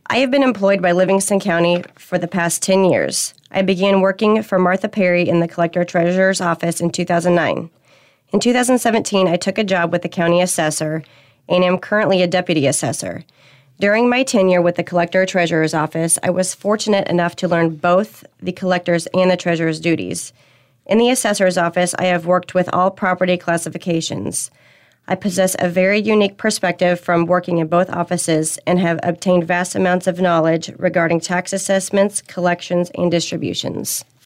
I have been employed by Livingston County for the past 10 years. I began working for Martha Perry in the Collector-Treasurer's office in 2009. In 2017, I took a job with the county assessor and am currently a deputy assessor. During my tenure with the Collector-Treasurer's office, I was fortunate enough to learn both the collector's and the treasurer's duties. In the assessor's office, I have worked with all property classifications. I possess a very unique perspective from working in both offices and have obtained vast amounts of knowledge regarding tax assessments, collections, and distributions.